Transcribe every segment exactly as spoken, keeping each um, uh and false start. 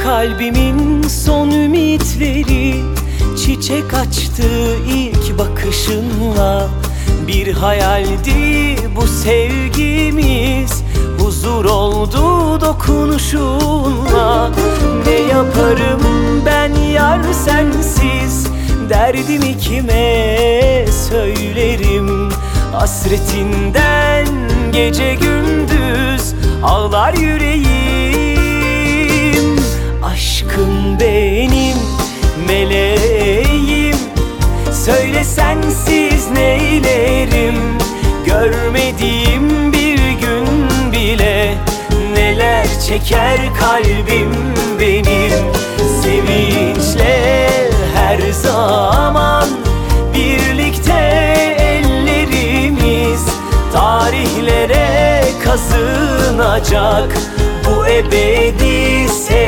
Kalbimin son ümitleri çiçek açtı ilk bakışınla. Bir hayaldi bu sevgimiz, huzur oldu dokunuşunla. Ne yaparım ben yar sensiz, derdimi kime söylerim? Hasretinden gece gündüz ağlar yüreğim. Aşkım benim meleğim, söyle sensiz neylerim? Görmediğim bir gün bile neler çeker kalbim benim. Sevinçle her zaman birlikte ellerimiz, tarihlere kazınacak bu ebedi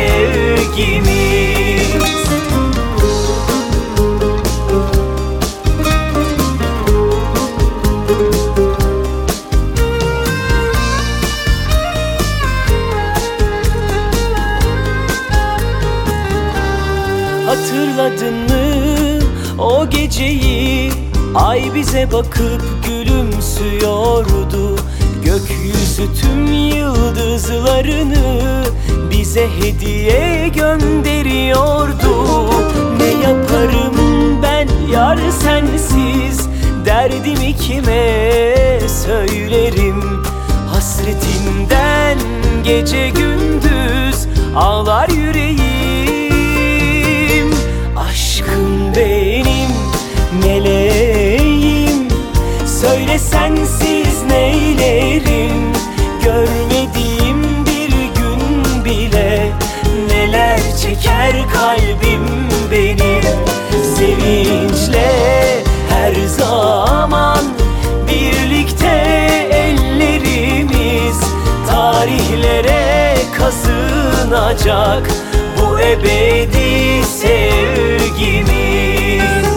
sevgimiz. Hatırladın mı o geceyi? Ay bize bakıp gülümsüyordu. Gökyüzü tüm yıldızlarını bize hediye gönderiyordu. Ne yaparım ben yar sensiz, derdimi kime söylerim? Hasretinden gece gündüz ağlar yüreğim. Aşkım benim meleğim, söyle sensiz neylerim? Görmediğim bir gün bile neler çeker kalbim benim. Sevinçle her zaman birlikte ellerimiz, tarihlere kazınacak bu ebedi sevgimiz.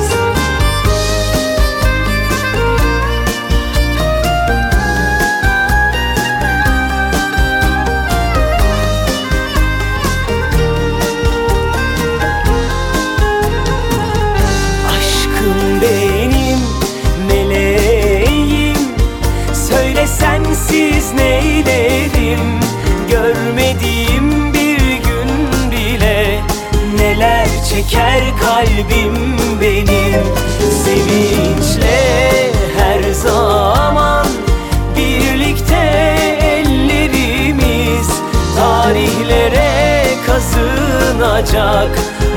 Aşkım benim meleğim, söyle sensiz neylerim? Görmediğim bir gün bile neler çeker kalbim benim. Sevinçle her zaman birlikte ellerimiz, tarihlere kazınacak